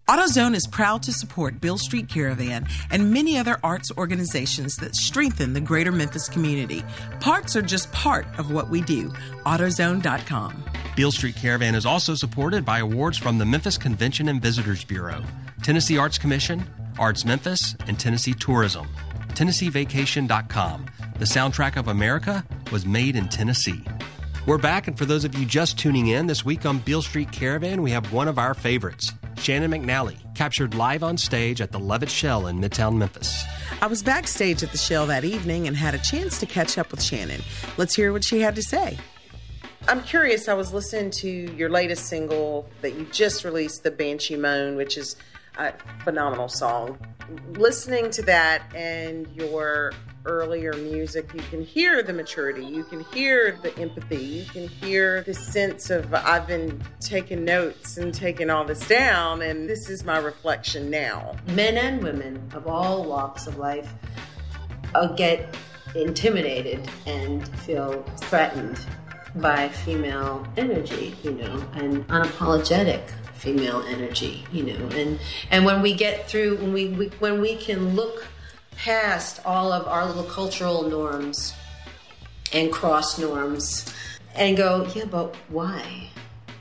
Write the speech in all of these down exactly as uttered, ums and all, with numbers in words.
AutoZone is proud to support Beale Street Caravan and many other arts organizations that strengthen the greater Memphis community. Parts are just part of what we do. AutoZone dot com. Beale Street Caravan is also supported by awards from the Memphis Convention and Visitors Bureau, Tennessee Arts Commission, Arts Memphis, and Tennessee Tourism. Tennessee Vacation dot com. The soundtrack of America was made in Tennessee. We're back, and for those of you just tuning in, this week on Beale Street Caravan, we have one of our favorites, Shannon McNally, captured live on stage at the Levitt Shell in Midtown Memphis. I was backstage at the Shell that evening and had a chance to catch up with Shannon. Let's hear what she had to say. I'm curious, I was listening to your latest single that you just released, The Banshee Moan, which is a phenomenal song. Listening to that and your earlier music, you can hear the maturity, you can hear the empathy, you can hear the sense of I've been taking notes and taking all this down, and this is my reflection now. Men and women of all walks of life uh, get intimidated and feel threatened by female energy, you know, and unapologetic female energy, you know, and and when we get through, when we, we when we can look past all of our little cultural norms and cross norms and go, yeah, but why?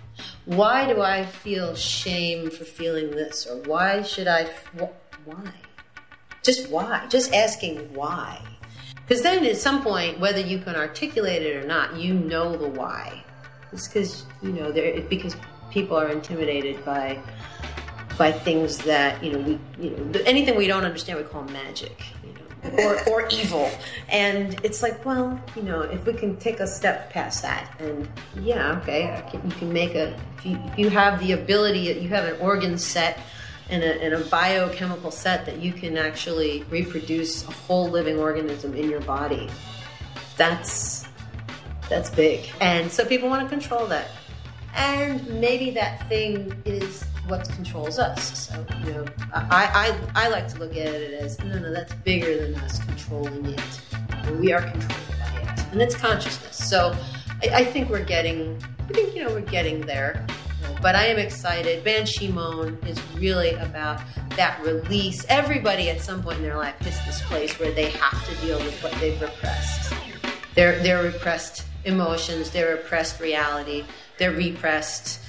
Why do I feel shame for feeling this? Or why should I, wh- why? Just why? Just asking why. Because then at some point, whether you can articulate it or not, you know the why. It's because, you know, there because people are intimidated by by things that, you know, we, you know, anything we don't understand, we call magic, you know, or, or evil. And it's like, well, you know, if we can take a step past that, and yeah, okay, I can, you can make a, if you, if you have the ability, you have an organ set and a, and a biochemical set that you can actually reproduce a whole living organism in your body, that's, that's big. And so people want to control that. And maybe that thing is what controls us. So, you know, I, I I like to look at it as, no, no, that's bigger than us controlling it. We are controlled by it. And it's consciousness. So I, I think we're getting, I think, you know, we're getting there. But I am excited. Banshee Moan is really about that release. Everybody at some point in their life hits this place where they have to deal with what they've repressed. Their, their repressed emotions, their repressed reality, their repressed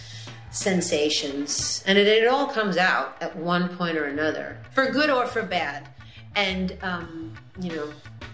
sensations, and it, it all comes out at one point or another, for good or for bad. And um, you know,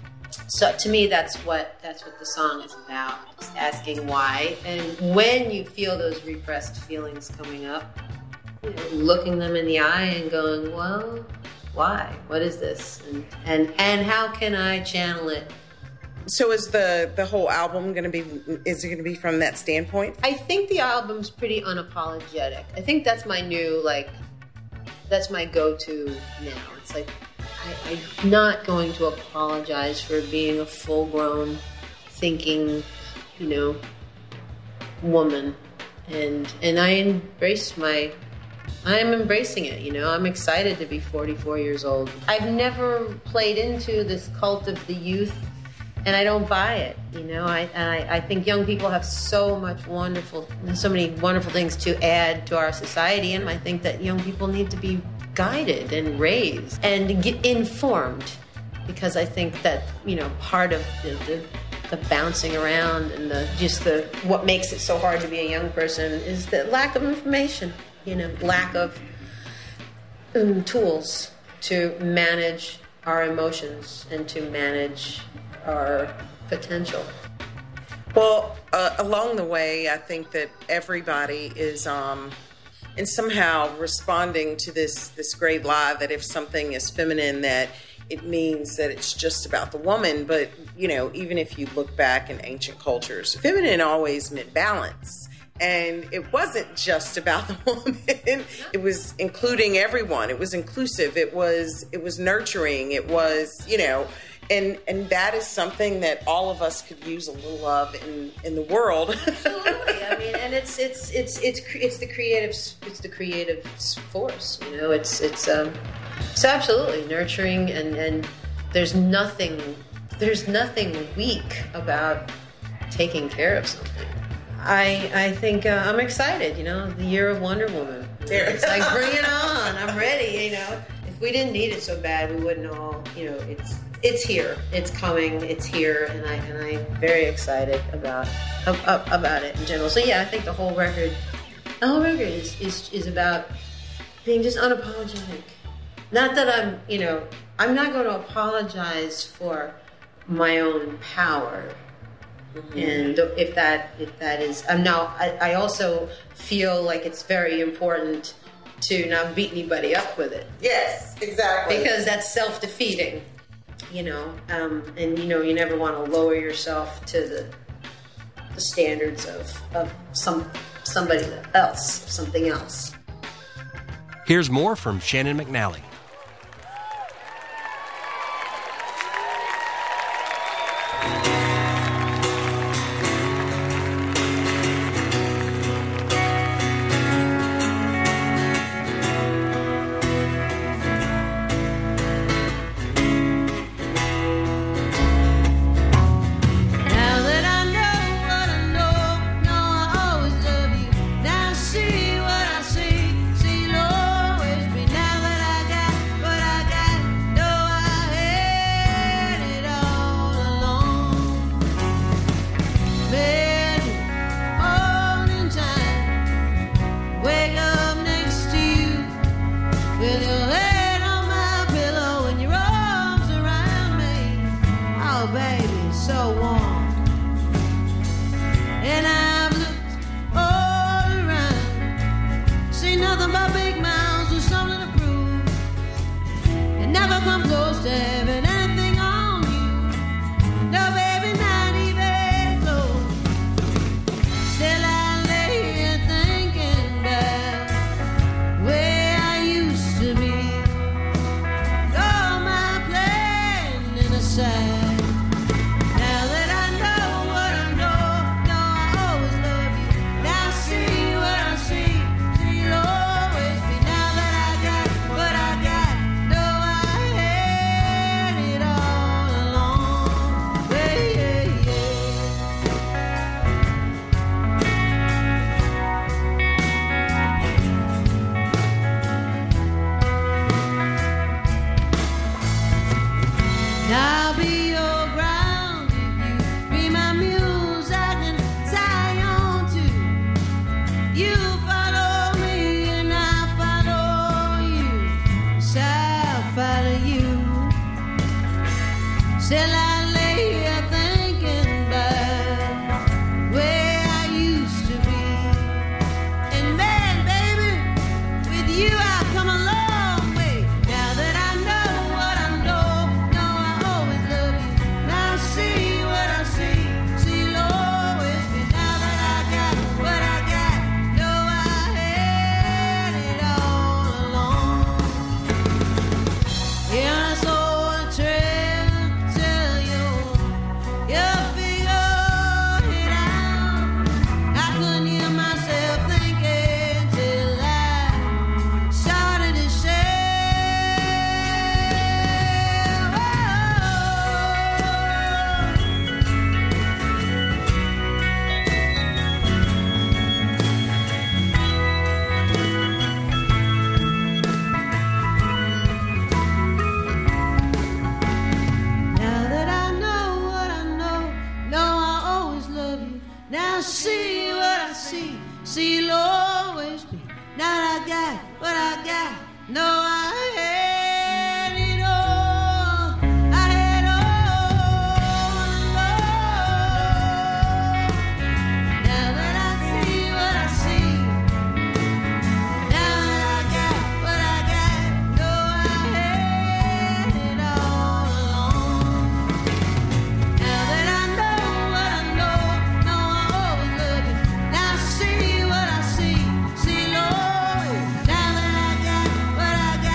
so to me, that's what that's what the song is about. Just asking why, and when you feel those repressed feelings coming up, you know, looking them in the eye and going, well, why? What is this? And and and how can I channel it? So is the, the whole album going to be, is it going to be from that standpoint? I think the album's pretty unapologetic. I think that's my new, like, that's my go-to now. It's like, I, I'm not going to apologize for being a full-grown, thinking, you know, woman. And and I embrace my, I'm embracing it, you know. I'm excited to be forty-four years old. I've never played into this cult of the youth, and I don't buy it, you know. I, and I, I think young people have so much wonderful, so many wonderful things to add to our society, and I think that young people need to be guided and raised and get informed, because I think that, you know, part of the, the, the bouncing around and the just the what makes it so hard to be a young person is the lack of information, you know, lack of um, tools to manage our emotions and to manage our potential. Well, uh, along the way, I think that everybody is um, and somehow responding to this this great lie that if something is feminine, that it means that it's just about the woman. But, you know, even if you look back in ancient cultures, feminine always meant balance. And it wasn't just about the woman. It was including everyone. It was inclusive. It was it was nurturing. It was, you know, and and that is something that all of us could use a little of in, in the world. Absolutely. I mean, and it's it's it's it's it's the creative it's the creative force. You know, it's it's um it's absolutely nurturing, and and there's nothing there's nothing weak about taking care of something. I I think uh, I'm excited, you know, the year of Wonder Woman. It's like, bring it on. I'm ready, you know. If we didn't need it so bad, we wouldn't all, you know, it's it's here. It's coming. It's here. And, I, and I'm very excited about about it in general. So, yeah, I think the whole record, the whole record is, is, is about being just unapologetic. Not that I'm, you know, I'm not going to apologize for my own power. Mm-hmm. And if that if that is, I'm now, I, I also feel like it's very important to not beat anybody up with it. Yes, exactly. Because that's self-defeating, you know. Um, and, you know, you never want to lower yourself to the the standards of, of some somebody else, something else. Here's more from Shannon McNally. See what I see, see Lord, now that I got what I got.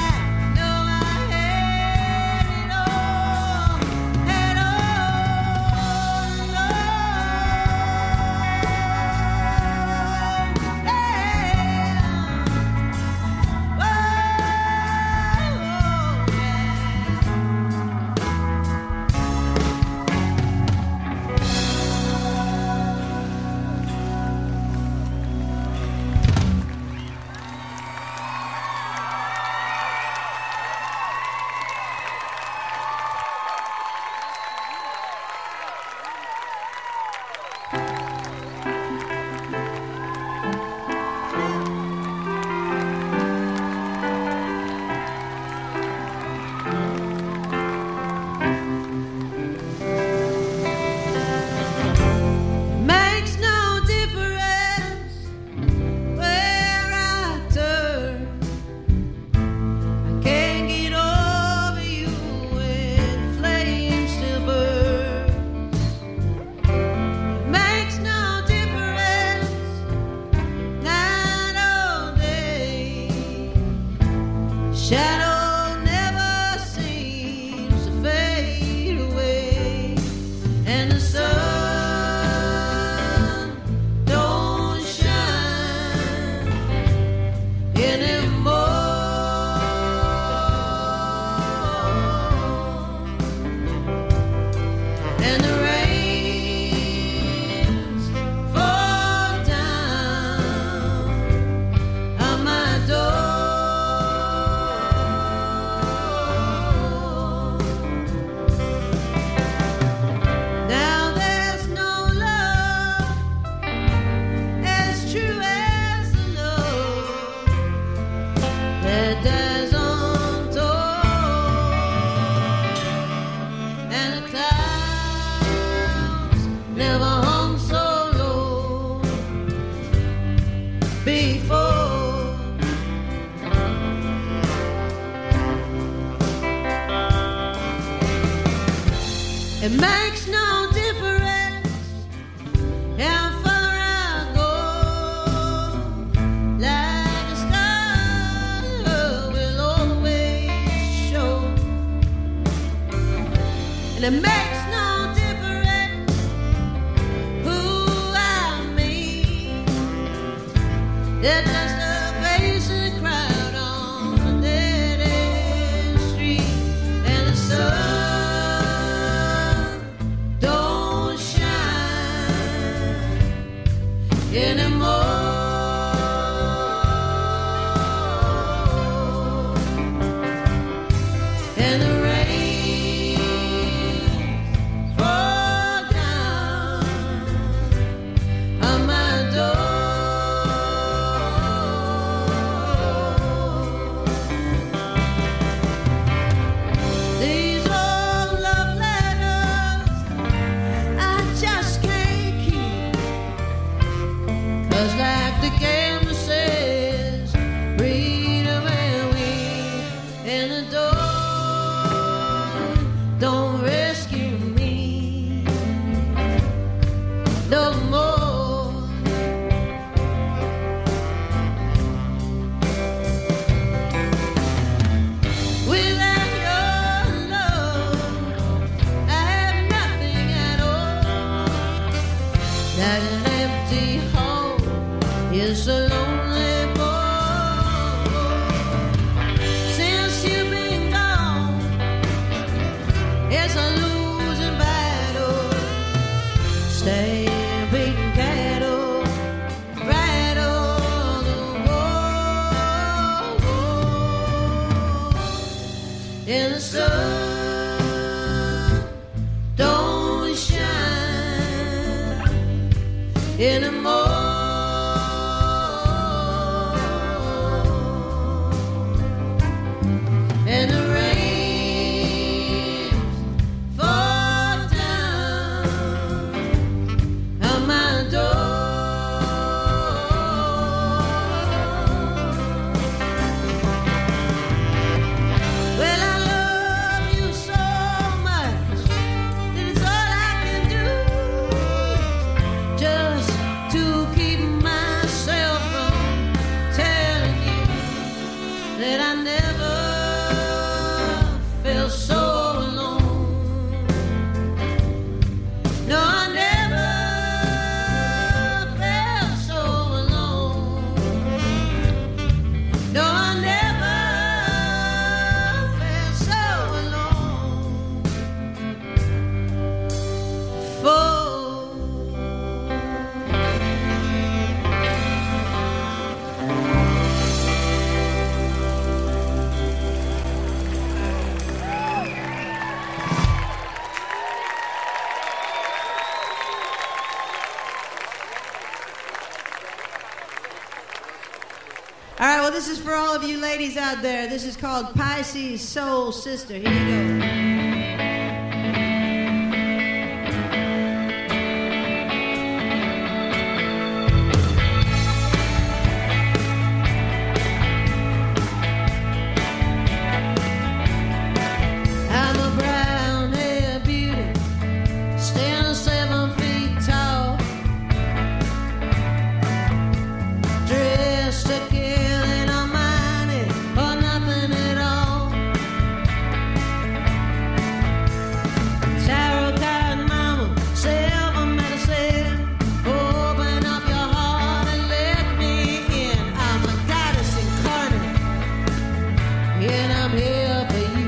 before. It makes no difference how far I go, like a star will always show. And it makes no difference who I meet. They're just a face in a crowd on a dead-end street, and the sun anymore. And the rain fall down on my door. These old love letters I just can't keep, 'cause like the game says, read them and weep, and the door don't rescue me no more. Without your love, I have nothing at all. That an empty home is a lonely boy. Since you've been gone, it's a losing battle. Stay beating cattle right on the wall. And the sun don't shine anymore. And the rain fall down on my door. Well, I love you so much that it's all I can do, just to keep myself from telling you that I never felt so alone. No, I never felt so alone. No, I never felt so alone before. All right, well, this is for all of you ladies out there. This is called Pisces Soul Sister. Here you go. I'm a brown-haired beauty, standing seven feet tall, dressed to kill and unmighty, or nothing at all. Tarot card mama, silver medicine, open up your heart and let me in. I'm a goddess incarnate, and I'm here for you.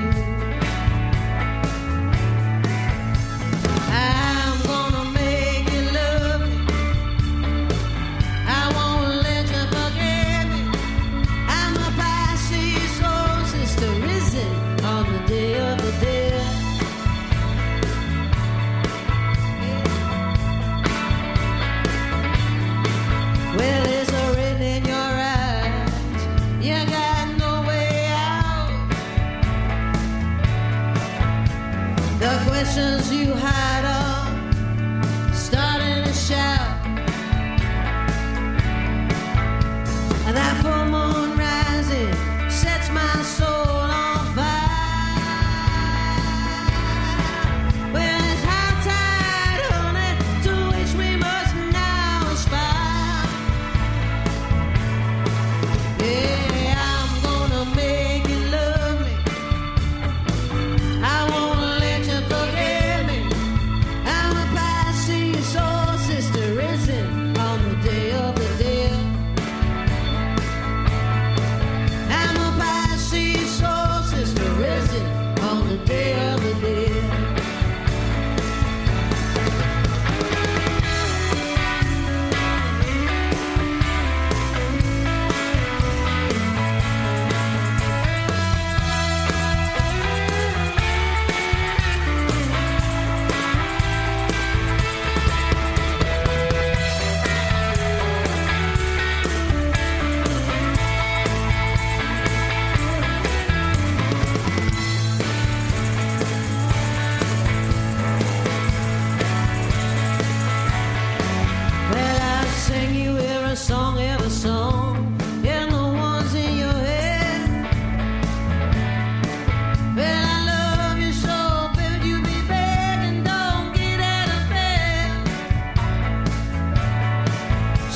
I'm gonna make you love me. I won't let you forget me. I'm a Pisces soul sister, risen on the day of the dead. Well, it's written in your eyes, you got no way out. The questions you hide are starting to shout.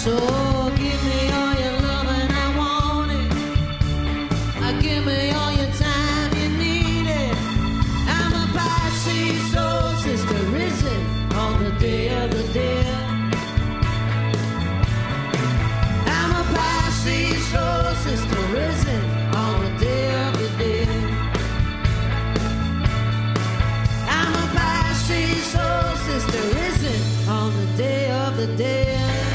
So give me all your love and I want it. Uh, give me all your time, you need it. I'm a Pisces soul sister risen on the day of the dead. I'm a Pisces soul sister risen on the day of the dead. I'm a Pisces soul sister risen on the day of the dead.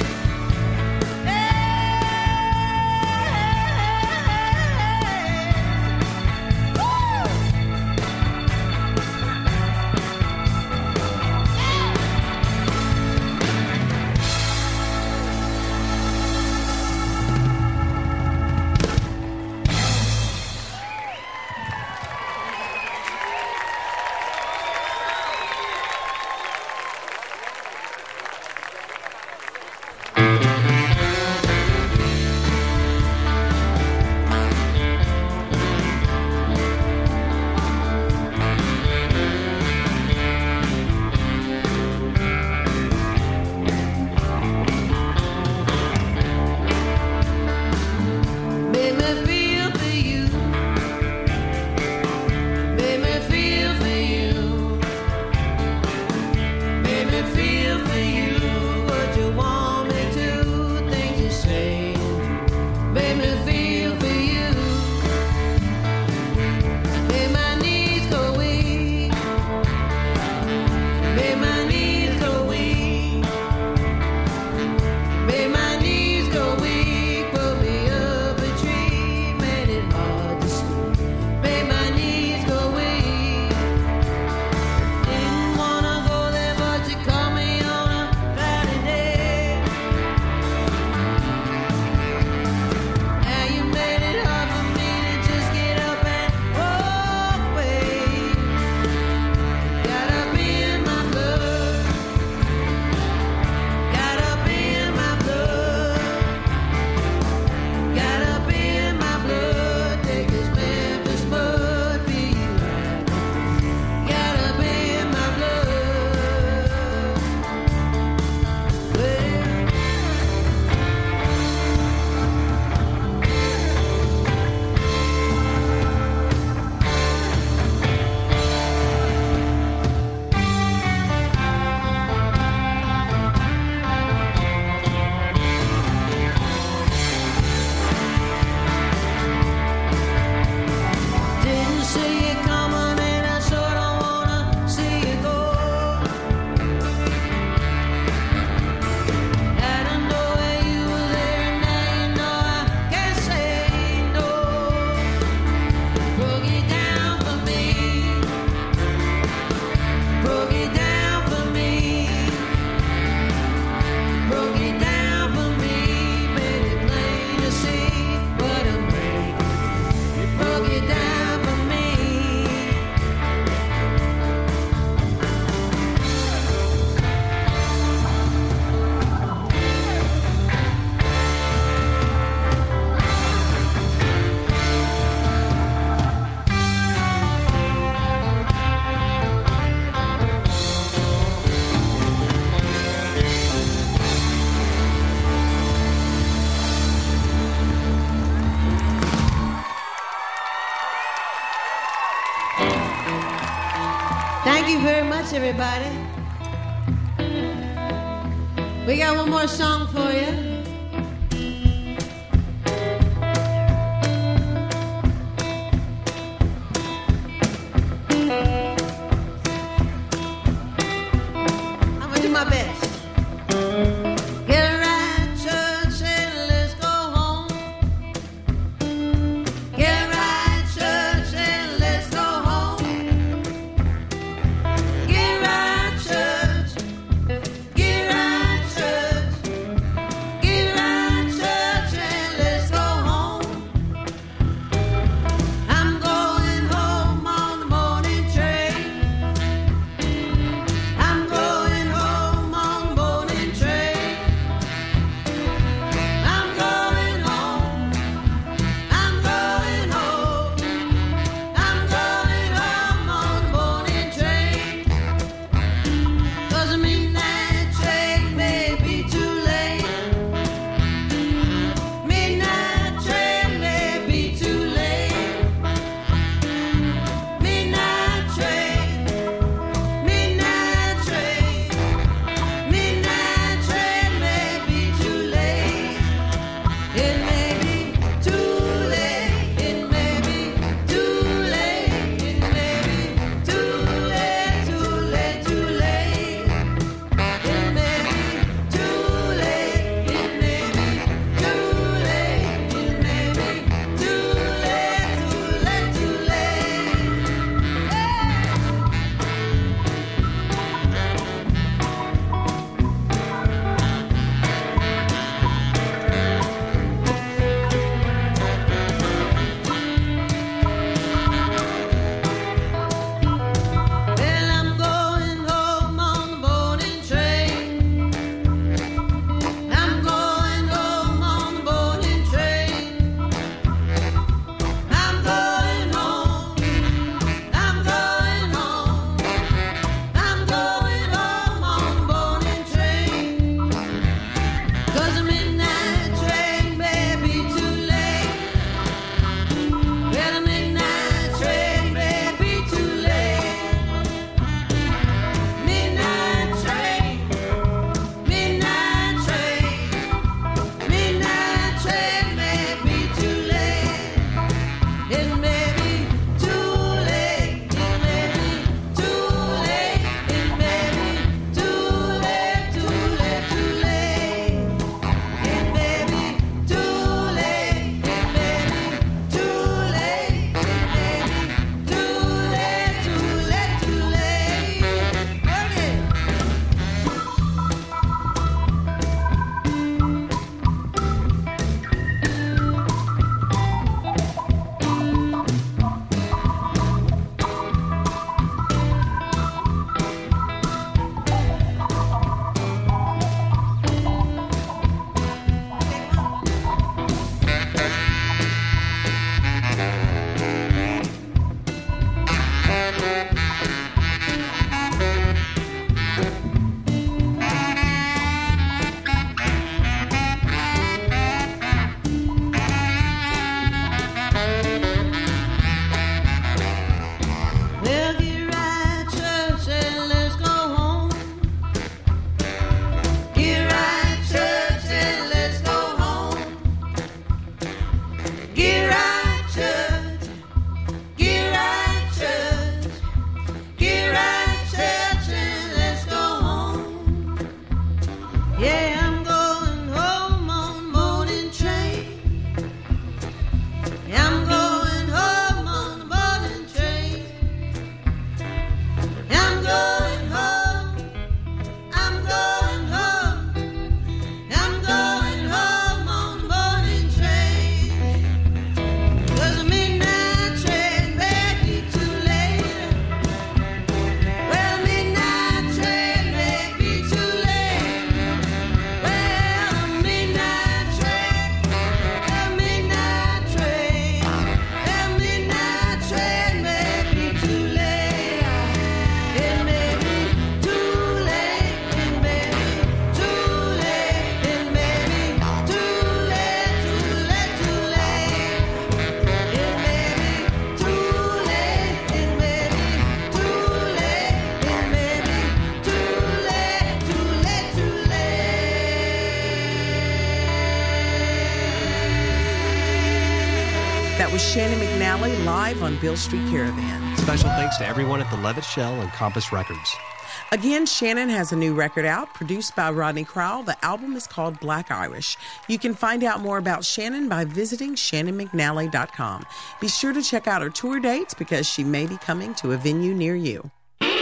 Thank you very much, everybody. We got one more song for you. I'm gonna do my best. Get right, church, and let's go home. Get right, church, and let's go home. Get right, church. Get right, church. That was Shannon McNally live on Beale Street Caravan. Special thanks to everyone at the Levitt Shell and Compass Records. Again, Shannon has a new record out, produced by Rodney Crowell. The album is called Black Irish. You can find out more about Shannon by visiting shannon mcnally dot com. Be sure to check out her tour dates because she may be coming to a venue near you.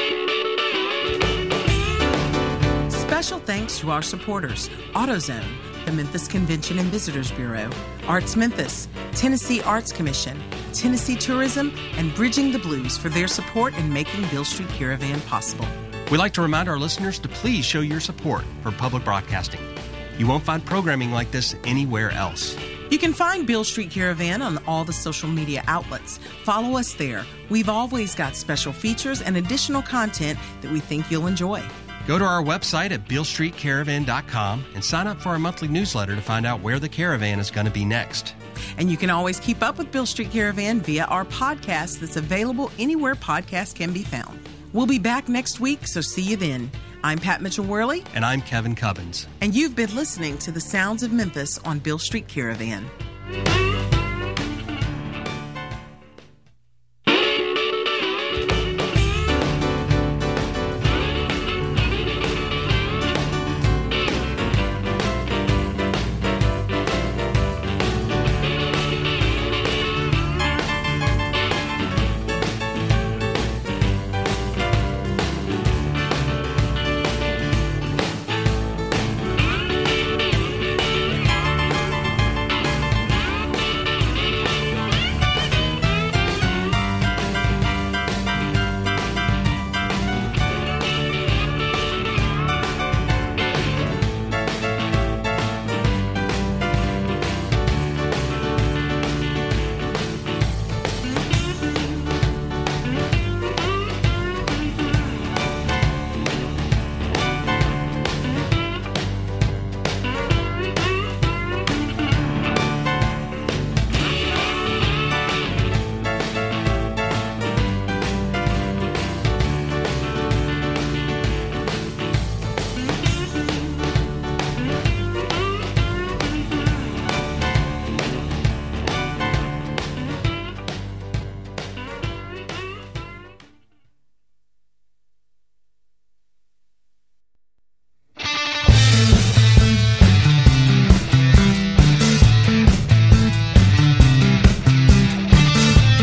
Special thanks to our supporters, AutoZone, the Memphis Convention and Visitors Bureau, Arts Memphis, Tennessee Arts Commission, Tennessee Tourism, and Bridging the Blues for their support in making Beale Street Caravan possible. We'd like to remind our listeners to please show your support for public broadcasting. You won't find programming like this anywhere else. You can find Beale Street Caravan on all the social media outlets. Follow us there. We've always got special features and additional content that we think you'll enjoy. Go to our website at beale street caravan dot com and sign up for our monthly newsletter to find out where the caravan is going to be next. And you can always keep up with Beale Street Caravan via our podcast that's available anywhere podcasts can be found. We'll be back next week, so see you then. I'm Pat Mitchell-Worley. And I'm Kevin Cubbins. And you've been listening to the Sounds of Memphis on Beale Street Caravan.